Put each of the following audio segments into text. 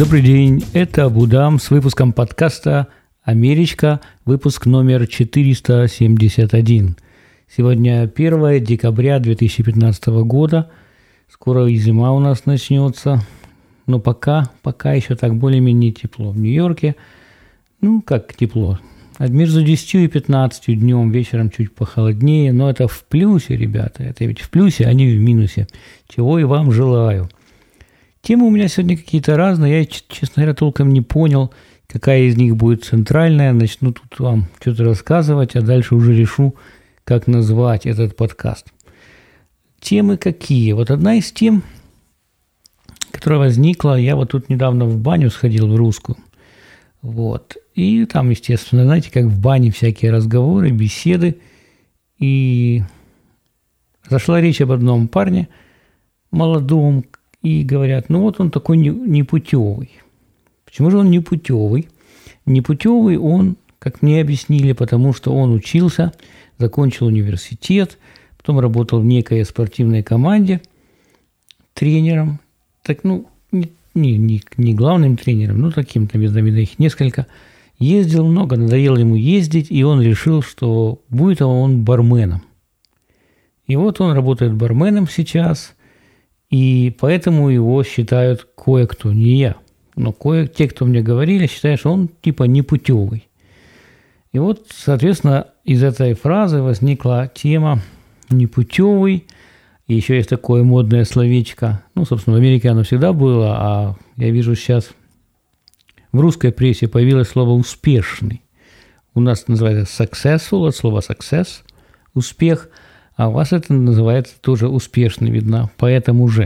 Добрый день, это Абудам с выпуском подкаста «Америчка», выпуск номер 471. Сегодня 1 декабря 2015 года, скоро и зима у нас начнется, но пока еще так более-менее тепло. В Нью-Йорке, как тепло, между 10 и 15 днем, вечером чуть похолоднее, но это в плюсе, ребята, это ведь в плюсе, а не в минусе, чего и вам желаю. Темы у меня сегодня какие-то разные, я, честно говоря, толком не понял, какая из них будет центральная. Начну тут вам что-то рассказывать, а дальше уже решу, как назвать этот подкаст. Темы какие? Вот одна из тем, которая возникла, я вот тут недавно в баню сходил, в русскую. Вот. И там, естественно, знаете, как в бане всякие разговоры, беседы. И зашла речь об одном парне молодом, и говорят, вот он такой непутевый. Почему же он непутевый? Непутевый он, как мне объяснили, потому что он учился, закончил университет, потом работал в некой спортивной команде тренером. Так, не главным тренером, таким-то, видно, их несколько. Ездил много, надоело ему ездить, и он решил, что будет он барменом. И вот он работает барменом сейчас, и поэтому его считают кое-кто, не я, но те, кто мне говорили, считают, что он типа непутевый. И вот, соответственно, из этой фразы возникла тема непутевый. И еще есть такое модное словечко. Собственно, в Америке оно всегда было, а я вижу сейчас в русской прессе появилось слово «успешный». У нас называется successful, от слова success, успех. А у вас это называется тоже успешный, видно, поэтому же.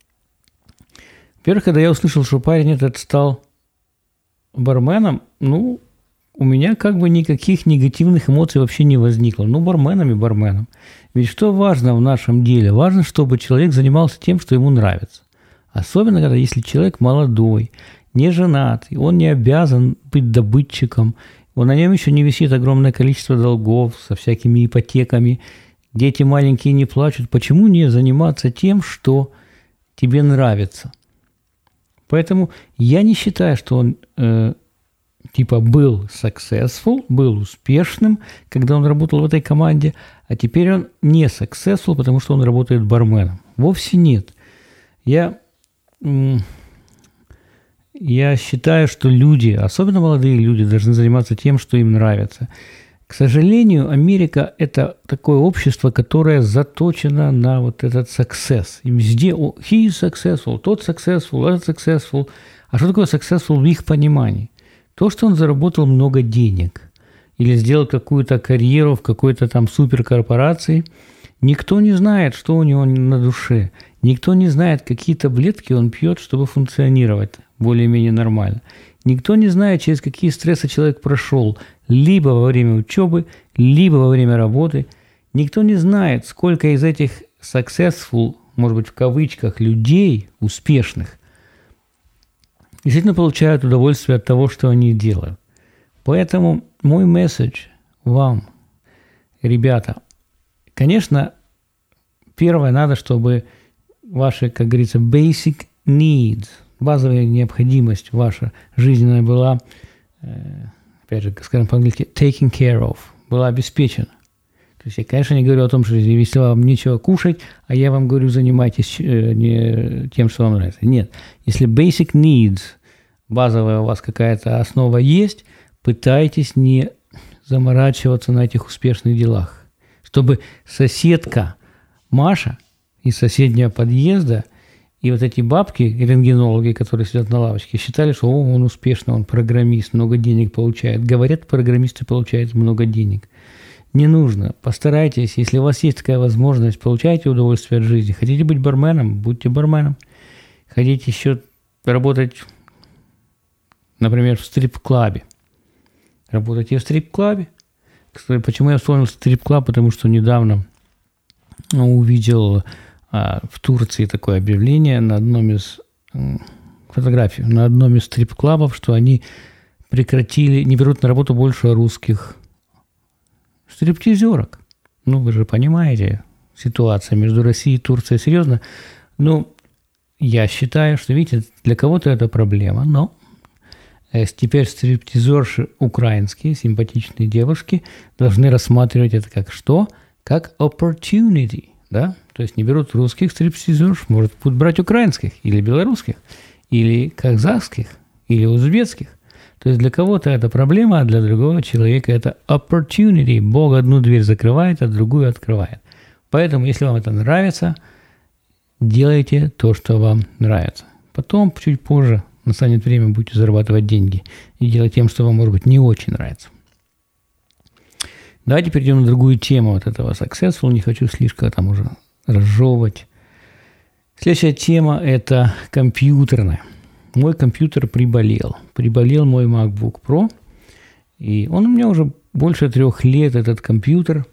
Во-первых, когда я услышал, что парень этот стал барменом, у меня никаких негативных эмоций вообще не возникло. Барменом и барменом. Ведь что важно в нашем деле? Важно, чтобы человек занимался тем, что ему нравится. Особенно, если человек молодой, не женат, и он не обязан быть добытчиком, на нем еще не висит огромное количество долгов со всякими ипотеками, дети маленькие не плачут. Почему не заниматься тем, что тебе нравится? Поэтому я не считаю, что он был successful, был успешным, когда он работал в этой команде, а теперь он не successful, потому что он работает барменом. Вовсе нет. Я считаю, что люди, особенно молодые люди, должны заниматься тем, что им нравится. К сожалению, Америка – это такое общество, которое заточено на вот этот success. И везде he is successful, тот successful, этот successful. А что такое successful в их понимании? То, что он заработал много денег или сделал какую-то карьеру в какой-то там суперкорпорации. Никто не знает, что у него на душе. Никто не знает, какие таблетки он пьет, чтобы функционировать более-менее нормально. Никто не знает, через какие стрессы человек прошел, либо во время учебы, либо во время работы. Никто не знает, сколько из этих successful, может быть, в кавычках, людей, успешных, действительно получают удовольствие от того, что они делают. Поэтому мой месседж вам, ребята, конечно, первое, надо, чтобы ваши, как говорится, basic needs, базовая необходимость ваша жизненная была, опять же, скажем по-английски, taken care of, была обеспечена. То есть я, конечно, не говорю о том, что если вам нечего кушать, а я вам говорю, занимайтесь не тем, что вам нравится. Нет. Если basic needs, базовая у вас какая-то основа есть, пытайтесь не заморачиваться на этих успешных делах. Чтобы соседка Маша из соседнего подъезда и вот эти бабки, рентгенологи, которые сидят на лавочке, считали, что он успешный, он программист, много денег получает. Говорят, программисты получают много денег. Не нужно. Постарайтесь, если у вас есть такая возможность, получайте удовольствие от жизни. Хотите быть барменом, будьте барменом. Хотите еще работать, например, в стрип-клабе. Работайте в стрип-клабе. Кстати, почему я вспомнил стрип-клаб? Потому что недавно увидел в Турции такое объявление на одном из фотографий, на одном из стрип-клабов, что они прекратили, не берут на работу больше русских стриптизерок. Вы же понимаете, ситуация между Россией и Турцией серьезно. я считаю, что, видите, для кого-то это проблема, но теперь стриптизерши украинские, симпатичные девушки, должны рассматривать это как что? Как opportunity, да? То есть не берут русских стриптизерш, может, будут брать украинских или белорусских, или казахских, или узбекских. То есть для кого-то это проблема, а для другого человека это opportunity. Бог одну дверь закрывает, а другую открывает. Поэтому, если вам это нравится, делайте то, что вам нравится. Потом, чуть позже, настанет время, будете зарабатывать деньги и делать тем, что вам, может быть, не очень нравится. Давайте перейдем на другую тему вот этого successful. Не хочу слишком там уже разжевывать. Следующая тема – это компьютерная. Мой компьютер приболел. Приболел мой MacBook Pro. И он у меня уже больше 3 лет, этот компьютер.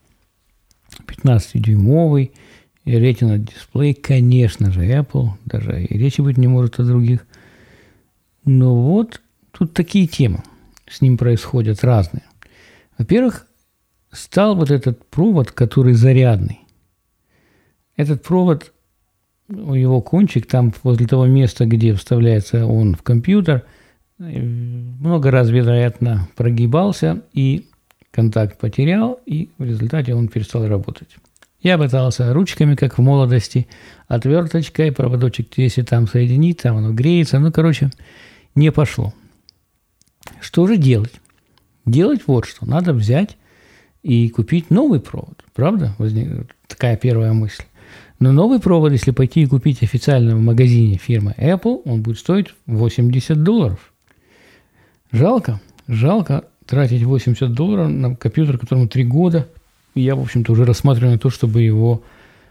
15-дюймовый. Retina дисплей, конечно же, Apple. Даже и речи быть не может о других. Но вот тут такие темы с ним происходят разные. Во-первых, стал вот этот провод, который зарядный. Этот провод, его кончик, там возле того места, где вставляется он в компьютер, много раз, вероятно, прогибался, и контакт потерял, и в результате он перестал работать. Я пытался ручками, как в молодости, отверточкой, проводочек, если там соединить, там оно греется. Не пошло. Что же делать? Делать вот что. Надо взять и купить новый провод. Правда? Возникла такая первая мысль. Но новый провод, если пойти и купить официально в магазине фирмы Apple, он будет стоить $80. Жалко тратить $80 на компьютер, которому 3 года. И я, в общем-то, уже рассматриваю на то, чтобы его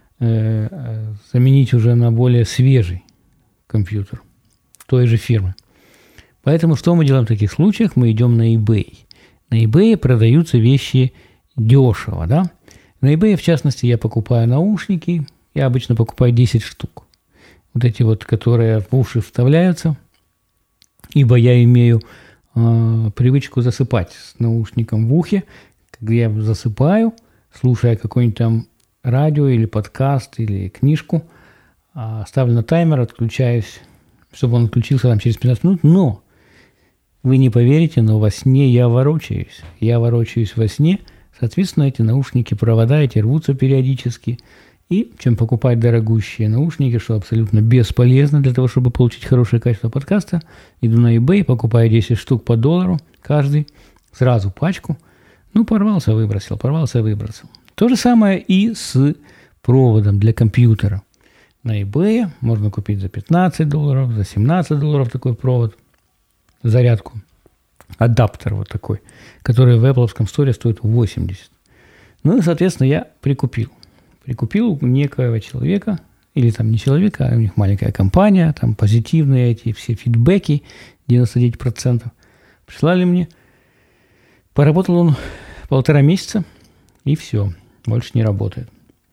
заменить уже на более свежий компьютер той же фирмы. Поэтому что мы делаем в таких случаях? Мы идем на eBay. На eBay продаются вещи дешево, да? На eBay, в частности, я покупаю наушники. Я обычно покупаю 10 штук. Вот эти вот, которые в уши вставляются. Ибо я имею привычку засыпать с наушником в ухе. Когда я засыпаю, слушая какой-нибудь там радио или подкаст или книжку, ставлю на таймер, отключаюсь, чтобы он отключился там через 15 минут. Но вы не поверите, но во сне я ворочаюсь. Я ворочаюсь во сне. Соответственно, эти наушники, провода эти рвутся периодически. И чем покупать дорогущие наушники, что абсолютно бесполезно для того, чтобы получить хорошее качество подкаста, иду на eBay, покупаю 10 штук по $1 каждый, сразу пачку. Порвался, выбросил. То же самое и с проводом для компьютера. На eBay можно купить за $15, за $17 такой провод, зарядку, адаптер вот такой, который в Apple Store стоит $80. И, соответственно, я прикупил у некоего человека, или там не человека, а у них маленькая компания, там позитивные эти все фидбэки, 99%, прислали мне. Поработал он 1,5 месяца, и все, больше не работает.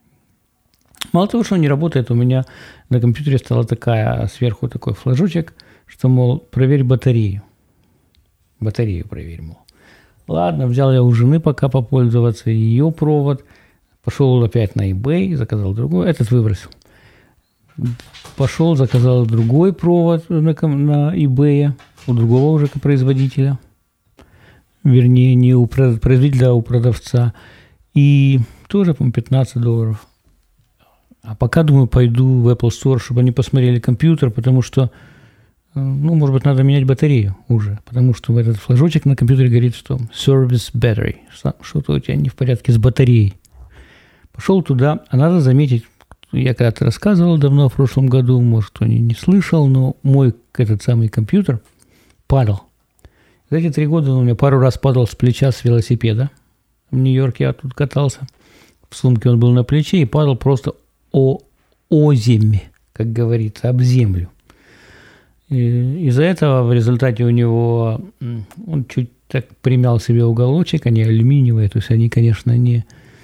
Мало того, что он не работает, у меня на компьютере стала сверху такой флажочек, что, мол, проверь батарею. Батарею проверь, мол. Ладно, взял я у жены пока попользоваться ее провод. Пошел опять на eBay, заказал другой. Этот выбросил. Пошел, заказал другой провод на eBay у другого уже производителя. Вернее, не у производителя, а у продавца. И тоже, по-моему, $15. А пока, думаю, пойду в Apple Store, чтобы они посмотрели компьютер, потому что, может быть, надо менять батарею уже. Потому что в этот флажочек на компьютере говорит, что service battery. Что-то у тебя не в порядке с батареей. Пошел туда, а надо заметить, я когда-то рассказывал давно, в прошлом году, может, кто не слышал, но мой этот самый компьютер падал. За эти 3 года он у меня пару раз падал с плеча с велосипеда. В Нью-Йорке я тут катался. В сумке он был на плече и падал просто о землю, как говорится, об землю. И из-за этого в результате у него он чуть так примял себе уголочек, они алюминиевые, то есть они, конечно, не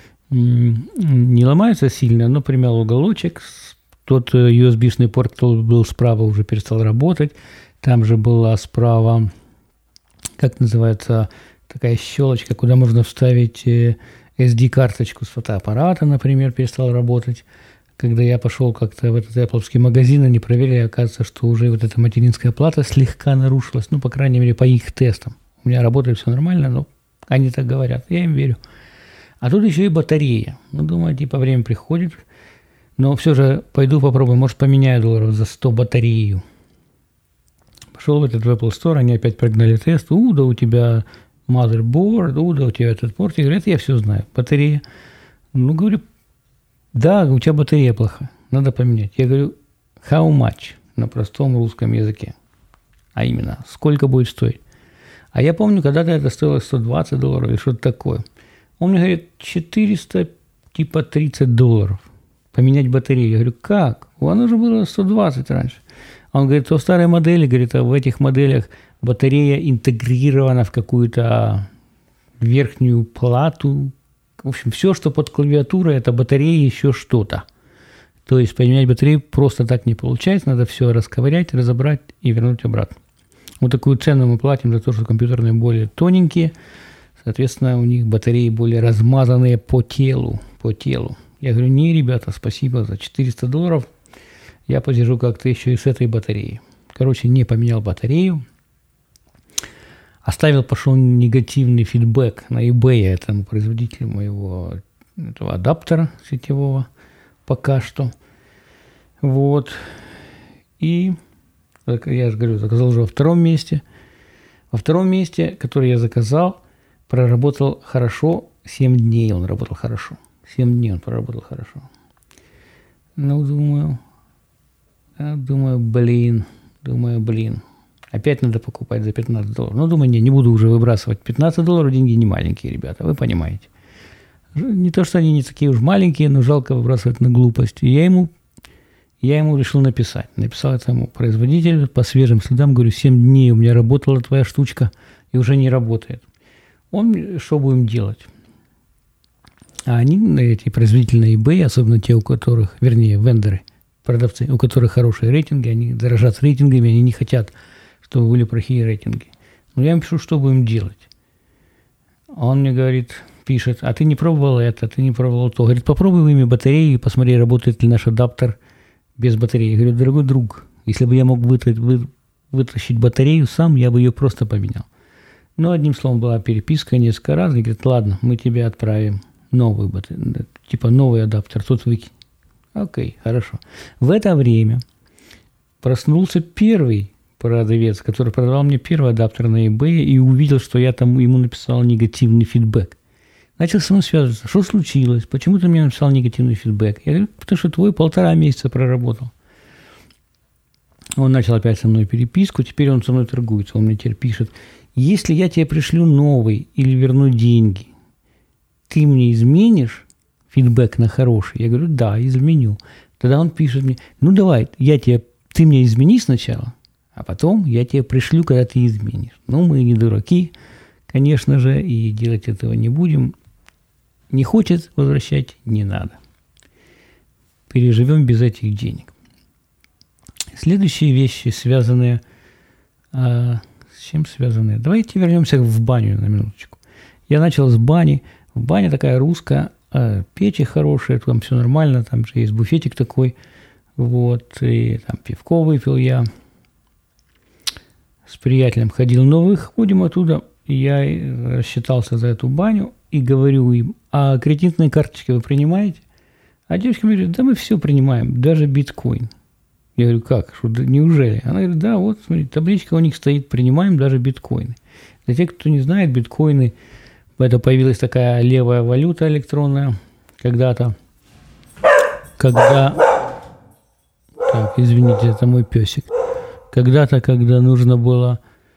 ломаются сильно, но примял уголочек. Тот USB-шный порт, который был справа, уже перестал работать. Там же была справа, как называется, такая щелочка, куда можно вставить SD-карточку с фотоаппарата, например, перестал работать. когда я пошел как-то в этот Apple-овский магазин, они проверили, оказывается, что уже вот эта материнская плата слегка нарушилась, ну, по крайней мере, по их тестам. У меня работает все нормально, но они так говорят, я им верю. А тут еще и батарея. Ну, думаю, типа, время приходит, но все же пойду попробую, может, поменяю долларов за 100 батарею. Пошел в этот Apple Store, они опять прогнали тест, да у тебя motherboard, да у тебя этот порт. Я говорю, это я все знаю, батарея. Ну, говорю, да, у тебя батарея плохая, надо поменять. Я говорю, how much на простом русском языке, а именно, сколько будет стоить. А я помню, когда-то это стоило $120 или что-то такое. Он мне говорит, 400, типа $30 поменять батарею. Я говорю, как? Оно же было 120 раньше. Он говорит, то в старой модели, говорит, а в этих моделях батарея интегрирована в какую-то верхнюю плату. В общем, все, что под клавиатурой, это батарея, еще что-то. То есть поменять батарею просто так не получается. Надо все расковырять, разобрать и вернуть обратно. Вот такую цену мы платим за то, что компьютерные более тоненькие. Соответственно, у них батареи более размазанные по телу. Я говорю, не, ребята, спасибо за $400. Я посижу как-то еще и с этой батареей. Короче, не поменял батарею. Пошел негативный фидбэк на eBay этому производителю моего этого адаптера сетевого пока что. Вот. И, я же говорю, заказал уже во втором месте. Во втором месте, который я заказал, проработал хорошо. 7 дней он работал хорошо. 7 дней он проработал хорошо. Ну, думаю, блин. Опять надо покупать за $15. Ну, думаю, не буду уже выбрасывать. $15 деньги не маленькие, ребята, вы понимаете. Не то, что они не такие уж маленькие, но жалко выбрасывать на глупость. И я ему решил написать. Написал этому производителю по свежим следам, говорю, 7 дней у меня работала твоя штучка и уже не работает. Он, что будем делать? А они, эти производители на eBay, особенно те, у которых, вернее, вендоры, продавцы, у которых хорошие рейтинги, они дорожат рейтингами, они не хотят, чтобы были плохие рейтинги. Но я им пишу, что будем делать. А он мне говорит, пишет, а ты не пробовал это, ты не пробовал то. Говорит, попробуй выми батарею и посмотри, работает ли наш адаптер без батареи. Я говорю, дорогой друг, если бы я мог вытащить батарею сам, я бы ее просто поменял. Но одним словом была переписка несколько раз. И говорит, ладно, мы тебе отправим новый адаптер, тут выкинь. Окей, хорошо. В это время проснулся первый продавец, который продавал мне первый адаптер на eBay и увидел, что я там ему написал негативный фидбэк. Начал со мной связываться. Что случилось? Почему ты мне написал негативный фидбэк? Я говорю, потому что твой 1,5 месяца проработал. Он начал опять со мной переписку, теперь он со мной торгуется. Он мне теперь пишет, если я тебе пришлю новый или верну деньги, ты мне изменишь фидбэк на хороший? Я говорю, да, изменю. Тогда он пишет мне, ну давай, ты мне измени сначала, а потом я тебе пришлю, когда ты изменишь. Ну, мы не дураки, конечно же, и делать этого не будем. Не хочет возвращать, не надо. Переживем без этих денег. Следующие вещи, связанные... с чем связанные? Давайте вернемся в баню на минуточку. Я начал с бани. Баня такая русская, печи хорошие, там все нормально, там же есть буфетик такой. Вот, и там пивко выпил я. С приятелем ходил, но выходим оттуда. Я рассчитался за эту баню и говорю им, а кредитные карточки вы принимаете? А девочка мне говорит, да мы все принимаем, даже биткоин. Я говорю, как? Что, неужели? Она говорит, да, вот, смотри, табличка у них стоит, принимаем даже биткоины. Для тех, кто не знает, биткоины, это появилась такая левая валюта электронная когда-то, Так, извините, это мой песик. Когда-то, когда нужно было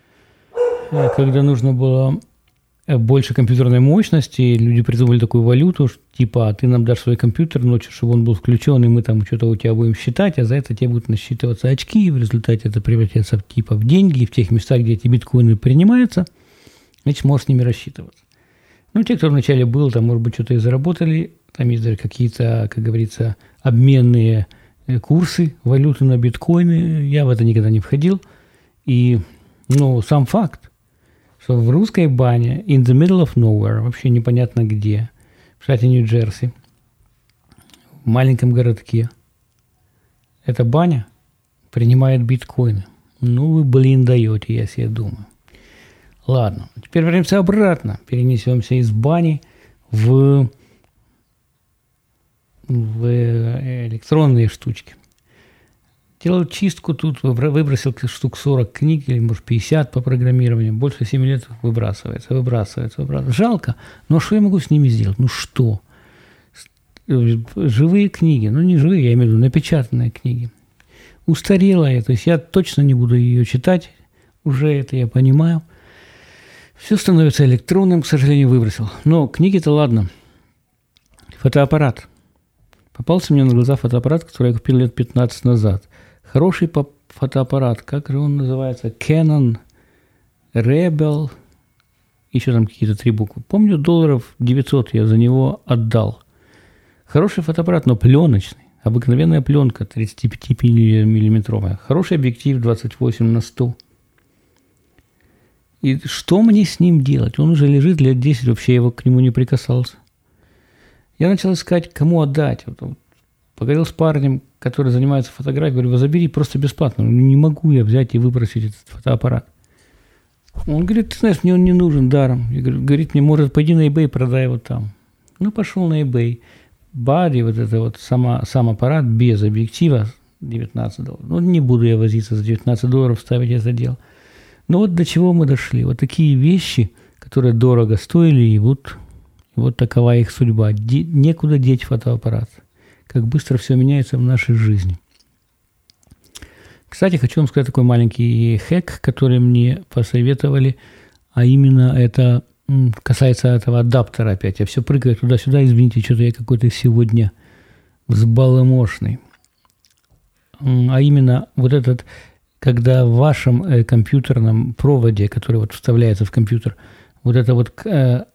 больше компьютерной мощности, люди придумали такую валюту, типа, ты нам дашь свой компьютер ночью, чтобы он был включен, и мы там что-то у тебя будем считать, а за это тебе будут насчитываться очки, и в результате это превратится в деньги, и в тех местах, где эти биткоины принимаются, значит, можешь с ними рассчитываться. Ну, те, кто вначале был, там, может быть, что-то и заработали, там есть даже какие-то, как говорится, обменные курсы валюты на биткоины, я в это никогда не входил, и, сам факт, что в русской бане, in the middle of nowhere, вообще непонятно где, в штате Нью-Джерси, в маленьком городке. Эта баня принимает биткоины. Ну вы, даете, я себе думаю. Ладно, теперь вернемся обратно. Перенесемся из бани в электронные штучки. Делал чистку тут, выбросил штук 40 книг, или, может, 50 по программированию. Больше 7 лет выбрасывается. Жалко, но что я могу с ними сделать? Ну что? Живые книги, не живые, я имею в виду напечатанные книги. Устарелая, то есть я точно не буду ее читать, уже это я понимаю. Все становится электронным, к сожалению, выбросил. Но книги-то ладно. Фотоаппарат. Попался мне на глаза фотоаппарат, который я купил лет 15 назад. Хороший фотоаппарат, как же он называется? Canon Rebel. Еще там какие-то 3 буквы. Помню, $900 я за него отдал. Хороший фотоаппарат, но пленочный. Обыкновенная пленка 35-миллиметровая. Хороший объектив 28/100. И что мне с ним делать? Он уже лежит лет 10, вообще я к нему не прикасался. Я начал искать, кому отдать. Поговорил с парнем, который занимается фотографией. Говорю, забери просто бесплатно. Не могу я взять и выбросить этот фотоаппарат. Он говорит, ты знаешь, мне он не нужен даром. Я говорю, говорит мне, может, пойди на eBay, продай его там. Пошел на eBay. Body, вот это вот сам аппарат без объектива $19. Не буду я возиться за $19 ставить это дело. Но вот до чего мы дошли. Вот такие вещи, которые дорого стоили, и вот такова их судьба. Некуда деть фотоаппарат. Как быстро все меняется в нашей жизни. Кстати, хочу вам сказать такой маленький хэк, который мне посоветовали, а именно это касается этого адаптера опять. Я все прыгаю туда-сюда, извините, что-то я какой-то сегодня взбаламошный. А именно вот этот, когда в вашем компьютерном проводе, который вот вставляется в компьютер, вот это вот это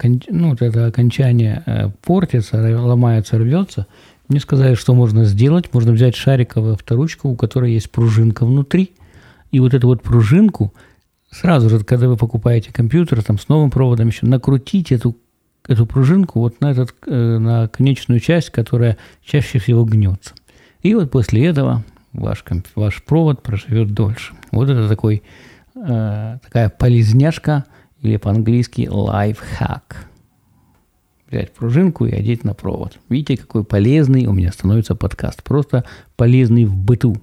окончание портится, ломается, рвется, мне сказали, что можно сделать. Можно взять шариковую авторучку, у которой есть пружинка внутри, и вот эту вот пружинку сразу же, когда вы покупаете компьютер там, с новым проводом, еще накрутить эту пружинку вот на конечную часть, которая чаще всего гнется. И вот после этого ваш провод проживет дольше. Вот это такая полезняшка, или по-английски лайфхак. Взять пружинку и одеть на провод. Видите, какой полезный у меня становится подкаст. Просто полезный в быту.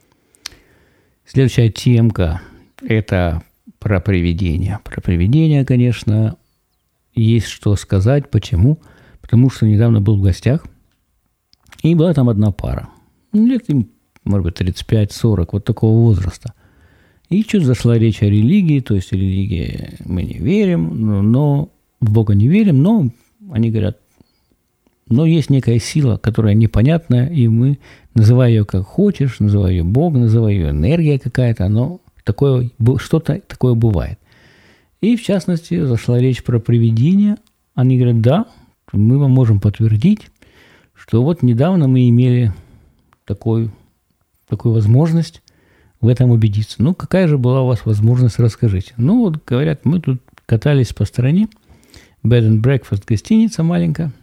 Следующая темка – это про привидения. Про привидения, конечно, есть что сказать. Почему? Потому что недавно был в гостях, и была там одна пара. Лет им, может быть, 35-40, вот такого возраста. И чуть зашла речь о религии, то есть религии мы не верим, но в Бога не верим, но они говорят, но есть некая сила, которая непонятная, и мы, называй ее как хочешь, называй ее Бог, называй ее энергия какая-то, но что-то такое бывает. И, в частности, зашла речь про привидения. Они говорят, да, мы вам можем подтвердить, что вот недавно мы имели такую возможность в этом убедиться. Какая же была у вас возможность, расскажите. Говорят, мы тут катались по стране, Bed and Breakfast, гостиница маленькая,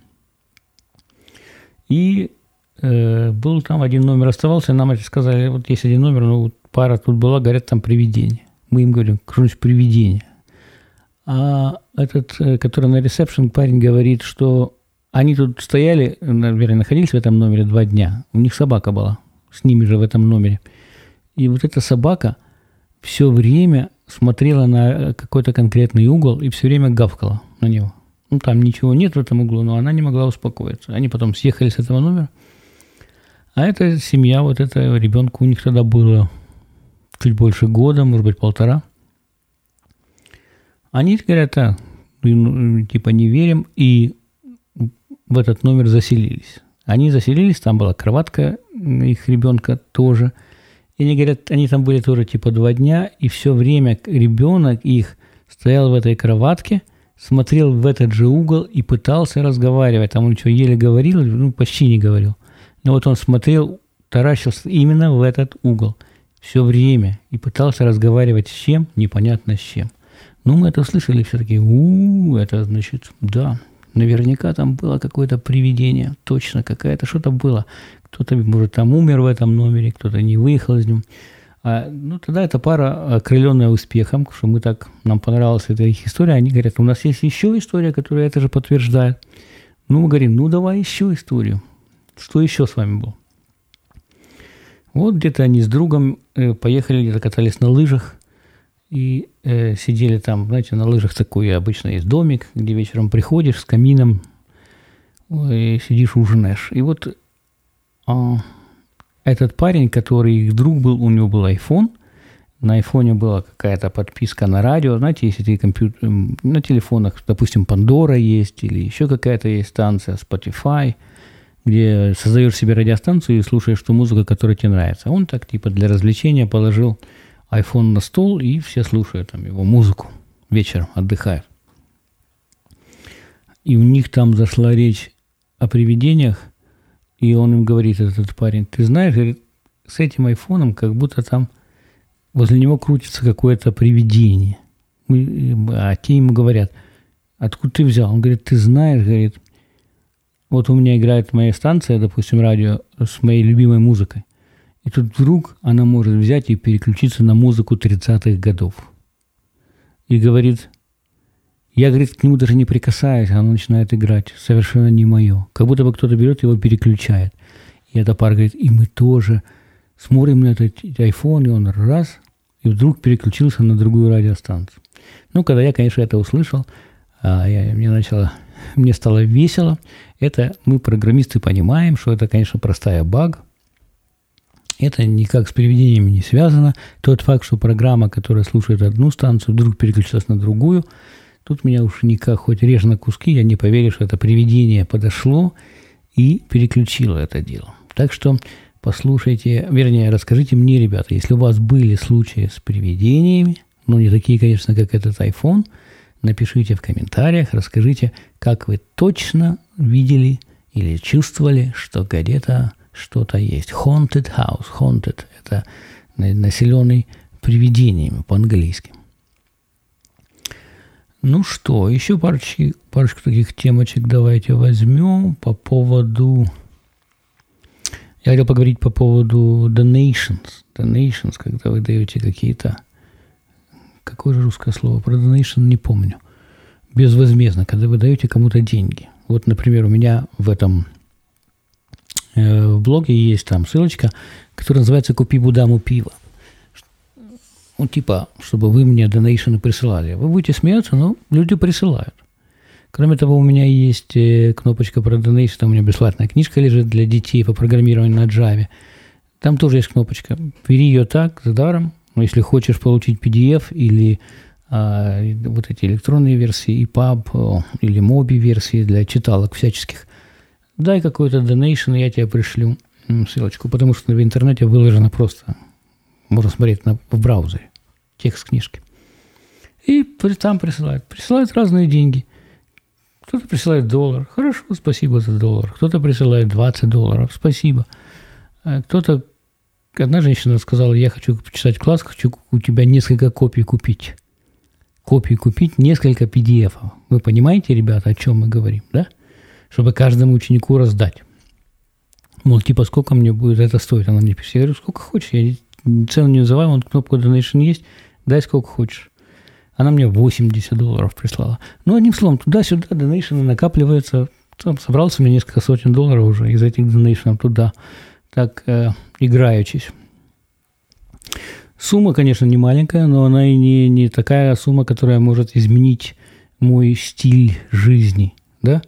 и был там один номер оставался, нам сказали, вот есть один номер, пара тут была, говорят, там привидение. Мы им говорим, что-нибудь привидение. А этот, который на ресепшн, парень говорит, что они тут стояли, наверное, находились в этом номере 2 дня. У них собака была с ними же в этом номере. И вот эта собака все время смотрела на какой-то конкретный угол и все время гавкала на него. Там ничего нет в этом углу, но она не могла успокоиться. Они потом съехали с этого номера. А эта семья, вот это ребенку у них тогда было чуть больше года, может быть, 1,5. Они говорят, типа не верим, и в этот номер заселились. Они заселились, там была кроватка их ребенка тоже. И они говорят, они там были тоже типа 2 дня, и все время ребенок их стоял в этой кроватке, смотрел в этот же угол и пытался разговаривать. Там он что, еле говорил, почти не говорил. Но вот он смотрел, таращился именно в этот угол все время и пытался разговаривать с чем, непонятно с чем. Мы это услышали, все такие, это значит, да, Наверняка там было какое-то привидение, точно какая-то, что-то было. Кто-то, может, там умер в этом номере, кто-то не выехал из него. Тогда эта пара, окрыленная успехом, что нам понравилась эта их история, они говорят, у нас есть еще история, которая это же подтверждает. Мы говорим, давай еще историю. Что еще с вами было? Вот где-то они с другом поехали, где-то катались на лыжах и сидели там, знаете, на лыжах такой обычно есть домик, где вечером приходишь с камином и сидишь, ужинаешь. И вот этот парень, который их друг был, у него был iPhone. На айфоне была какая-то подписка на радио. Знаете, если ты на телефонах, допустим, Pandora есть или еще какая-то есть станция, Spotify, где создаешь себе радиостанцию и слушаешь ту музыку, которая тебе нравится. Он так типа для развлечения положил iPhone на стол, и все слушают там его музыку. Вечером отдыхают. И у них там зашла речь о привидениях, и он им говорит, этот парень, ты знаешь, говорит, с этим айфоном как будто там возле него крутится какое-то привидение. А те ему говорят, откуда ты взял? Он говорит, ты знаешь, говорит, вот у меня играет моя станция, допустим, радио с моей любимой музыкой. И тут вдруг она может взять и переключиться на музыку 30-х годов. И говорит, я, говорит, к нему даже не прикасаюсь, она начинает играть. Совершенно не мое. Как будто бы кто-то берет его, переключает. И эта пара говорит, и мы тоже смотрим на этот iPhone, и он раз, и вдруг переключился на другую радиостанцию. Когда я, конечно, это услышал, мне стало весело. Это мы, программисты, понимаем, что это, конечно, простая баг. Это никак с привидениями не связано. Тот факт, что программа, которая слушает одну станцию, вдруг переключилась на другую, тут меня уж никак, хоть режь на куски, я не поверю, что это привидение подошло и переключило это дело. Так что послушайте, расскажите мне, ребята, если у вас были случаи с привидениями, не такие, конечно, как этот iPhone, напишите в комментариях, расскажите, как вы точно видели или чувствовали, что где-то что-то есть. Haunted house. Haunted – это населенный привидениями по-английски. Что, еще парочку таких темочек давайте возьмем по поводу... Я хотел поговорить по поводу donations. Donations, когда вы даете какие-то... Какое же русское слово? Про donation не помню. Безвозмездно, когда вы даете кому-то деньги. Вот, например, у меня в блоге есть там ссылочка, которая называется «Купи Будаму пиво». Чтобы вы мне донейшены присылали. Вы будете смеяться, но люди присылают. Кроме того, у меня есть кнопочка про донейшн, у меня бесплатная книжка лежит для детей по программированию на Java. Там тоже есть кнопочка. Бери ее так, за даром. Но если хочешь получить PDF или вот эти электронные версии, EPUB или MOBI версии для читалок всяческих, дай какой-то донейшн, и я тебе пришлю ссылочку, потому что в интернете выложено просто, можно смотреть в браузере, текст книжки. И там присылают. Присылают разные деньги. Кто-то присылает $1. Хорошо, спасибо за $1. Кто-то присылает $20. Спасибо. Кто-то... Одна женщина сказала, я хочу почитать класс, хочу у тебя несколько копий купить. Копии купить, несколько PDF-ов. Вы понимаете, ребята, о чем мы говорим, да? Чтобы каждому ученику раздать. Мол, сколько мне будет это стоить? Она мне пишет. Я говорю, сколько хочешь. Я цену не называю, вон кнопка Donation есть, дай сколько хочешь. Она мне $80 прислала. Одним словом, туда-сюда донейшены накапливаются. Там собрался мне несколько сотен долларов уже из этих донейшенов туда. Так, играючись. Сумма, конечно, не маленькая, но она и не такая сумма, которая может изменить мой стиль жизни, да?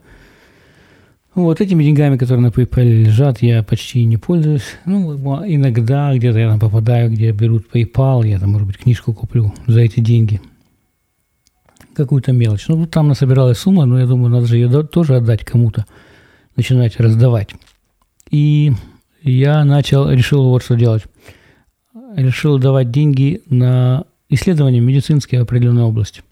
Вот этими деньгами, которые на PayPal лежат, я почти не пользуюсь. Иногда где-то я там попадаю, где берут PayPal, я там, может быть, книжку куплю за эти деньги. Какую-то мелочь. Там насобиралась сумма, но я думаю, надо же ее тоже отдать кому-то, начинать раздавать. И я решил вот что делать. Решил давать деньги на исследования медицинские в определенной области.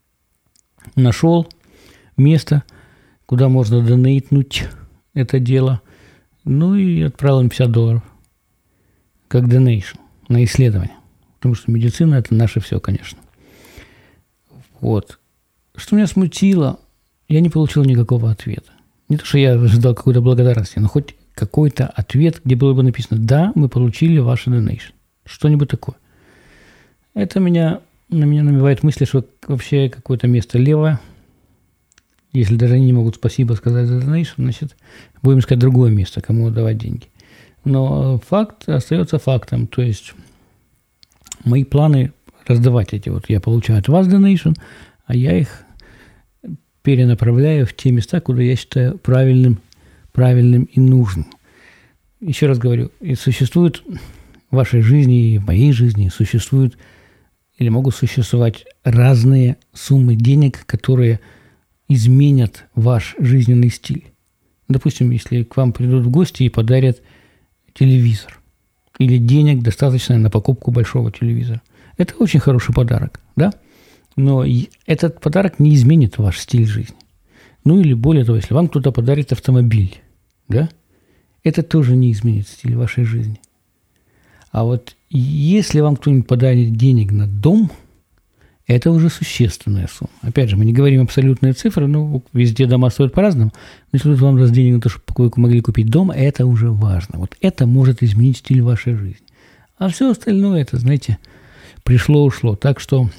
Нашел место, куда можно донейтнуть это дело. И отправил им $50. Как донейшн на исследование. Потому что медицина – это наше все, конечно. Вот. Что меня смутило, я не получил никакого ответа. Не то, что я ожидал какой-то благодарности, но хоть какой-то ответ, где было бы написано: да, мы получили ваш donation. Что-нибудь такое. Это на меня навевает мысли, что вообще какое-то место левое. Если даже они не могут спасибо сказать за donation, значит, будем искать другое место, кому отдавать деньги. Но факт остается фактом. То есть мои планы раздавать эти вот, я получаю от вас donation, а я их перенаправляю в те места, куда я считаю правильным и нужным. Еще раз говорю, и существует в вашей жизни и в моей жизни существуют или могут существовать разные суммы денег, которые изменят ваш жизненный стиль. Допустим, если к вам придут в гости и подарят телевизор, или денег достаточно на покупку большого телевизора. Это очень хороший подарок, да? Но этот подарок не изменит ваш стиль жизни. Ну или более того, если вам кто-то подарит автомобиль, да? Это тоже не изменит стиль вашей жизни. А вот если вам кто-нибудь подарит денег на дом, это уже существенная сумма. Опять же, мы не говорим абсолютные цифры, но везде дома стоят по-разному. Но если вам даст денег на то, чтобы вы могли купить дом, это уже важно. Вот это может изменить стиль вашей жизни. А все остальное, это, знаете, пришло-ушло. Так что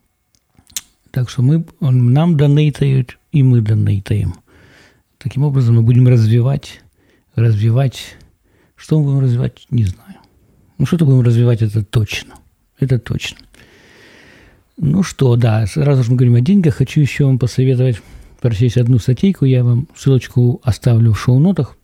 нам донейтают, и мы донейтаем. Таким образом, мы будем развивать. Что мы будем развивать, не знаю. Ну, что-то будем развивать, это точно. Это точно. Ну что, да, сразу же мы говорим о деньгах, хочу еще вам посоветовать прочесть одну статейку, я вам ссылочку оставлю в шоу-нотах.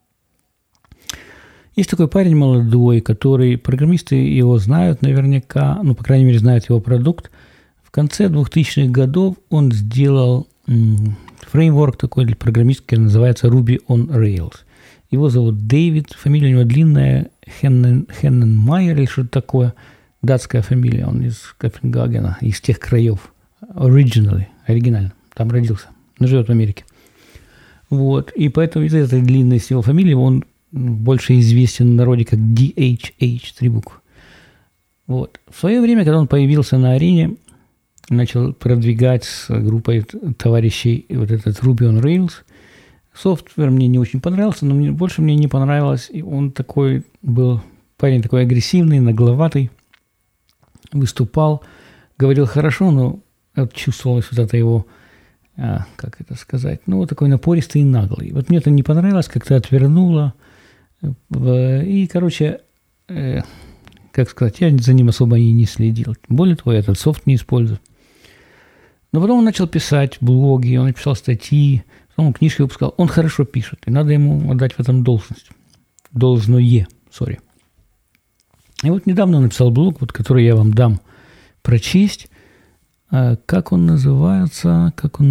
Есть такой парень молодой, который, программисты его знают наверняка, ну, по крайней мере, знают его продукт. В конце 2000-х годов он сделал фреймворк такой для программистов, который называется Ruby on Rails. Его зовут Дэвид, фамилия у него длинная, Хенненмайер или что-то такое. Датская фамилия, он из Копенгагена, из тех краев. Оригинально, там родился, но живет в Америке. Вот, и поэтому из-за этой длинности его фамилии он больше известен в народе как DHH, 3 буквы. Вот. В свое время, когда он появился на арене, начал продвигать с группой товарищей вот этот Ruby on Rails. Софтвер мне не очень понравился, но больше мне не понравилось. И он такой был, парень такой агрессивный, нагловатый. Выступал, говорил хорошо, но чувствовалось вот это его, как это сказать, ну, вот такой напористый и наглый. Вот мне это не понравилось, как-то отвернуло. И, короче, как сказать, я за ним особо и не следил. Более того, я этот софт не использую. Но потом он начал писать блоги, он написал статьи, потом он книжки выпускал. Он хорошо пишет, и надо ему отдать в этом должность. Должное, сори. И вот недавно он написал блог, вот, который я вам дам прочесть. Как он называется?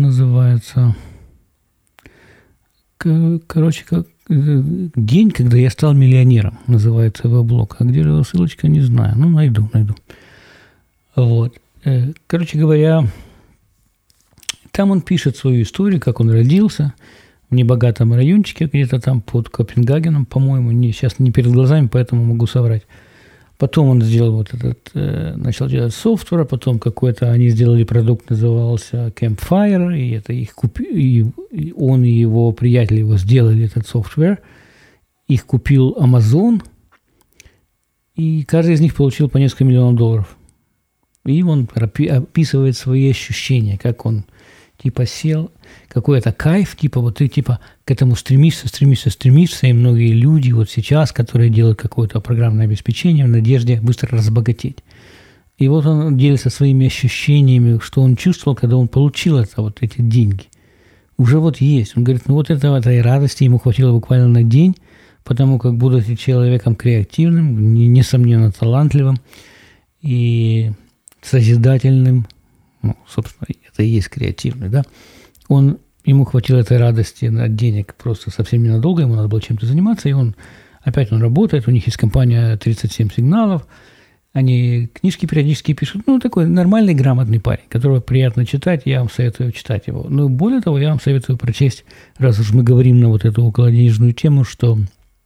Короче, «День, когда я стал миллионером» называется его блог. А где же ссылочка, не знаю. Ну, найду. Вот. Короче говоря, там он пишет свою историю, как он родился в небогатом райончике, где-то там под Копенгагеном, по-моему. Сейчас не перед глазами, поэтому могу соврать. Потом он сделал начал делать софтвер, потом они сделали продукт, назывался Campfire, и это и он и его приятели его сделали этот софтвер. Их купил Amazon, и каждый из них получил по несколько миллионов долларов. И он описывает свои ощущения, как он типа сел, какой это кайф, типа вот ты типа к этому стремишься, и многие люди вот сейчас, которые делают какое-то программное обеспечение в надежде быстро разбогатеть. И вот он делится своими ощущениями, что он чувствовал, когда он получил эти деньги. Уже вот есть. Он говорит, ну вот этой радости ему хватило буквально на день, потому как, будучи человеком креативным, несомненно талантливым и созидательным, ну, собственно, это и есть креативный, да, ему хватило этой радости на денег просто совсем ненадолго, ему надо было чем-то заниматься, и он работает, у них есть компания 37 сигналов, они книжки периодически пишут, ну, такой нормальный, грамотный парень, которого приятно читать, я вам советую читать его. Но более того, я вам советую прочесть, раз уж мы говорим на вот эту околоденежную тему, что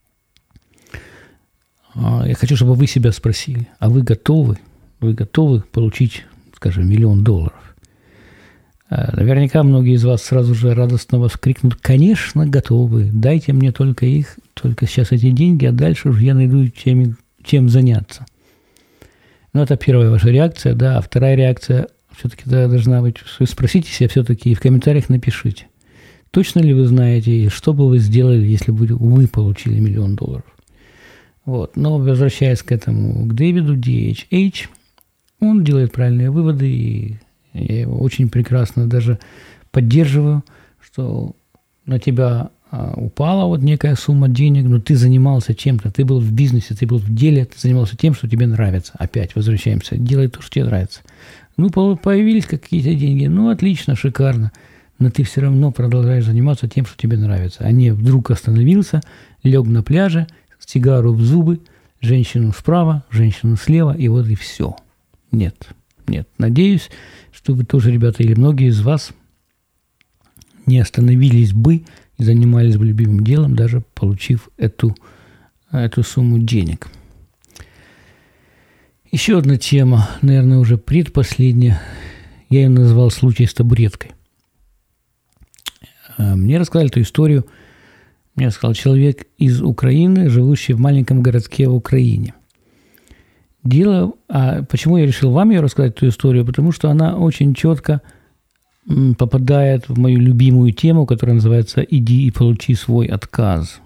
я хочу, чтобы вы себя спросили, а вы готовы получить, скажем, $1 миллион? Наверняка многие из вас сразу же радостно воскликнут: конечно, готовы, дайте мне только их, только сейчас эти деньги, а дальше уже я найду чем заняться. Ну, это первая ваша реакция, да, а вторая реакция все-таки должна быть: вы спросите себя все-таки и в комментариях напишите, точно ли вы знаете, что бы вы сделали, если бы вы получили $1 миллион. Вот. Но возвращаясь к этому, к Дэвиду D.H., он делает правильные выводы, и я его очень прекрасно даже поддерживаю, что на тебя упала вот некая сумма денег, но ты занимался чем-то, ты был в бизнесе, ты был в деле, ты занимался тем, что тебе нравится. Опять возвращаемся, делай то, что тебе нравится. Ну, появились какие-то деньги, ну, отлично, шикарно, но ты все равно продолжаешь заниматься тем, что тебе нравится. А не вдруг остановился, лег на пляже, сигару в зубы, женщину справа, женщину слева, и вот и все. Нет. Надеюсь, что вы тоже, ребята, или многие из вас не остановились бы и занимались бы любимым делом, даже получив эту сумму денег. Еще одна тема, наверное, уже предпоследняя. Я ее назвал «Случай с табуреткой». Мне рассказали эту историю. Мне сказал человек из Украины, живущий в маленьком городке в Украине. Почему я решил вам ее рассказать, эту историю? Потому что она очень четко попадает в мою любимую тему, которая называется «Иди и получи свой отказ».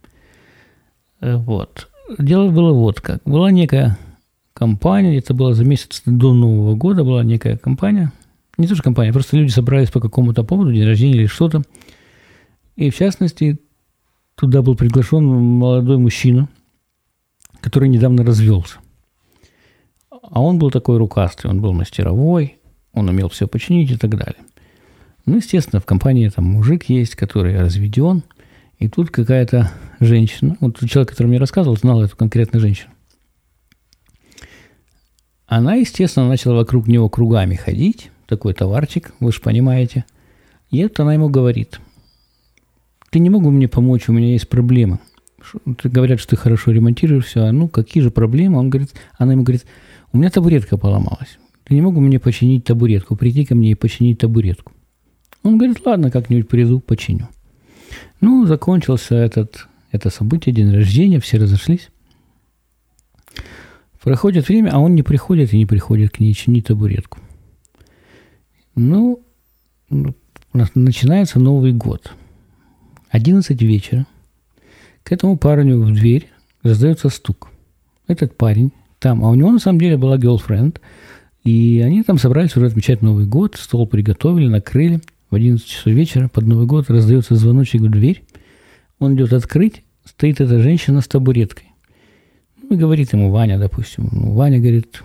Вот. Дело было вот как. Была некая компания, это было за месяц до Нового года, была некая компания. Не тоже компания, просто люди собрались по какому-то поводу, день рождения или что-то. И в частности, туда был приглашен молодой мужчина, который недавно развелся. А он был такой рукастый, он был мастеровой, он умел все починить и так далее. Ну, естественно, в компании там мужик есть, который разведен, и тут какая-то женщина, вот человек, который мне рассказывал, знал эту конкретную женщину. Она, естественно, начала вокруг него кругами ходить, такой товарчик, вы же понимаете. И это она ему говорит: ты не мог бы мне помочь, у меня есть проблемы. Говорят, что ты хорошо ремонтируешь все, ну какие же проблемы? Она ему говорит: у меня табуретка поломалась. Ты не мог бы мне починить табуретку? Прийти ко мне и починить табуретку. Он говорит: ладно, как-нибудь приду, починю. Ну, закончился это событие, день рождения, все разошлись. Проходит время, а он не приходит к ней чинить табуретку. Ну, начинается Новый год. 11 вечера. К этому парню в дверь раздается стук. Этот парень там, а у него на самом деле была girlfriend, и они там собрались уже отмечать Новый год, стол приготовили, накрыли. В 11 часов вечера под Новый год раздается звоночек в дверь. Он идет открыть, стоит эта женщина с табуреткой. Ну, и говорит ему Ваня, допустим. Ваня говорит: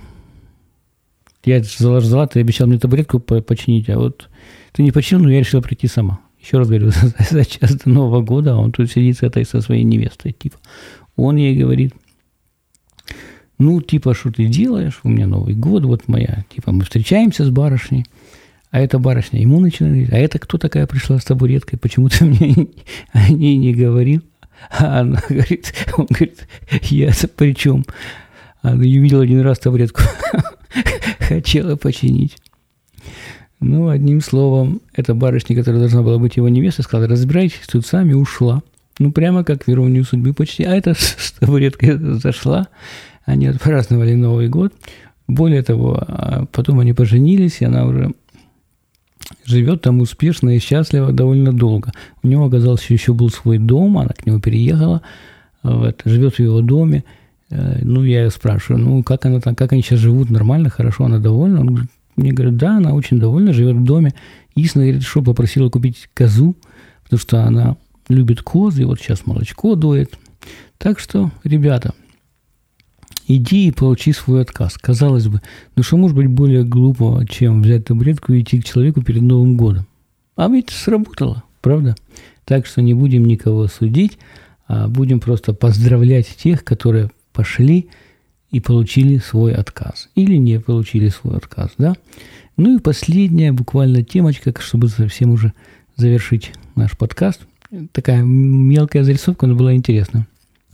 я зала, ты обещал мне табуретку починить, а вот ты не починил, но я решила прийти сама. Еще раз говорю, за час до Нового года он тут сидит со своей невестой. Типа. Он ей говорит: ну, типа, что ты делаешь? У меня Новый год, вот моя. Типа, мы встречаемся с барышней. А эта барышня ему начинает говорить: а это кто такая пришла с табуреткой? Почему ты мне о ней не говорил? А она говорит, он говорит: я-то при чем? Она ее видела один раз табуретку. Хотела починить. Ну, одним словом, эта барышня, которая должна была быть его невестой, сказала: разбирайтесь тут сами, ушла. Ну, прямо как в иронию судьбы почти. А эта с табуреткой зашла. Они отпраздновали Новый год. Более того, потом они поженились, и она уже живет там успешно и счастливо довольно долго. У него, оказалось, еще был свой дом, она к нему переехала, живет в его доме. Ну, я ее спрашиваю: ну, как она там, как они сейчас живут, нормально, хорошо, она довольна? Он мне говорит: да, она очень довольна, живет в доме. Единственное, говорит, что попросила купить козу, потому что она любит коз, и вот сейчас молочко доит. Так что, ребята, иди и получи свой отказ. Казалось бы, ну что может быть более глупого, чем взять табуретку и идти к человеку перед Новым годом? А ведь сработало, правда? Так что не будем никого судить, а будем просто поздравлять тех, которые пошли и получили свой отказ. Или не получили свой отказ, да? Ну и последняя буквально темочка, чтобы совсем уже завершить наш подкаст. Такая мелкая зарисовка, но была интересна.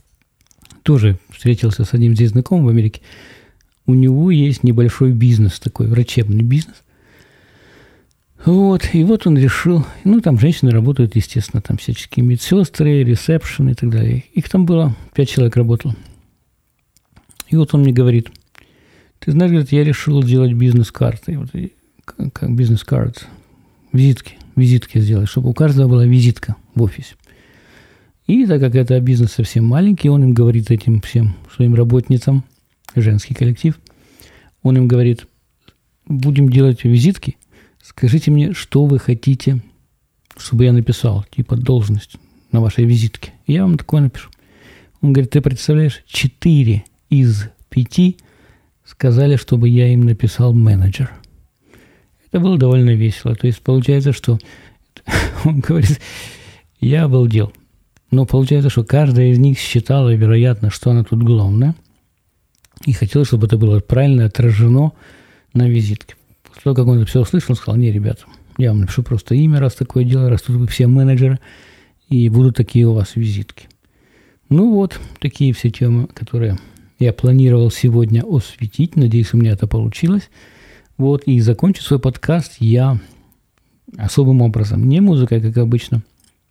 Тоже встретился с одним здесь знакомым в Америке. У него есть небольшой бизнес, такой врачебный бизнес. Вот, и вот он решил, ну, там женщины работают, естественно, там всяческие медсестры, ресепшн и так далее. Их там было, 5 человек работало. И вот он мне говорит, ты знаешь, говорит, я решил сделать бизнес-карты, вот, как бизнес-карты, визитки сделать, чтобы у каждого была визитка в офисе. И так как это бизнес совсем маленький, он им говорит этим всем своим работницам, женский коллектив, он им говорит, будем делать визитки, скажите мне, что вы хотите, чтобы я написал, типа должность на вашей визитке. И я вам такое напишу. Он говорит, ты представляешь, 4 из 5 сказали, чтобы я им написал менеджер. Это было довольно весело. То есть получается, что он говорит, я обалдел. Но получается, что каждая из них считала, вероятно, что она тут главная. И хотела, чтобы это было правильно отражено на визитке. После того, как он это все услышал, он сказал, не, ребята, я вам напишу просто имя, раз такое дело, раз тут вы все менеджеры, и будут такие у вас визитки. Ну вот, такие все темы, которые я планировал сегодня осветить. Надеюсь, у меня это получилось. Вот, и закончу свой подкаст я особым образом. Не музыкой, как обычно,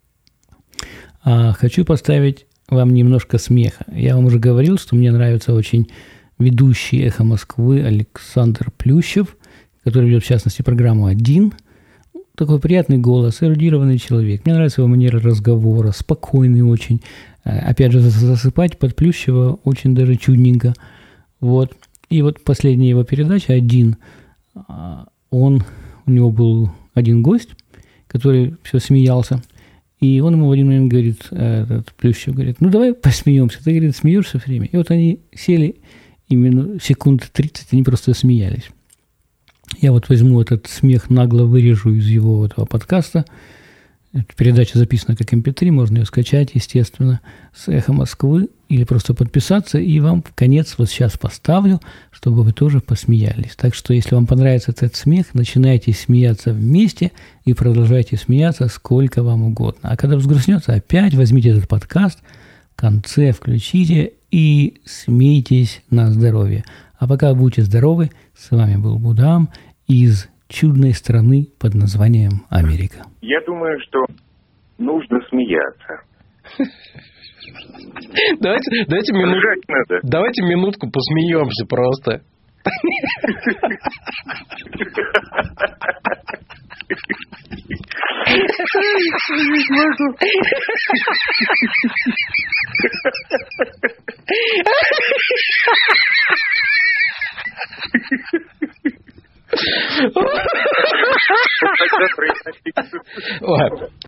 а хочу поставить вам немножко смеха. Я вам уже говорил, что мне нравится очень ведущий «Эхо Москвы» Александр Плющев, который ведет, в частности, программу «Один». Такой приятный голос, эрудированный человек. Мне нравится его манера разговора, спокойный очень. Опять же, засыпать под Плющева очень даже чудненько. Вот. И вот последняя его передача «Один». У него был один гость, который все смеялся. И он ему в один момент говорит, этот Плющев говорит, ну давай посмеемся. Ты, говорит, смеешься все время. И вот они сели, именно секунд 30, они просто смеялись. Я вот возьму этот смех, нагло вырежу из его этого подкаста. Эта передача записана как MP3, можно ее скачать, естественно, с «Эхо Москвы», или просто подписаться, и вам в конец вот сейчас поставлю, чтобы вы тоже посмеялись. Так что, если вам понравится этот смех, начинайте смеяться вместе и продолжайте смеяться сколько вам угодно. А когда взгрустнется, опять возьмите этот подкаст, в конце включите и смейтесь на здоровье. А пока будьте здоровы, с вами был Будам из чудной страны под названием Америка. Я думаю, что нужно смеяться. Давайте минутку посмеемся просто. Тогда произносить.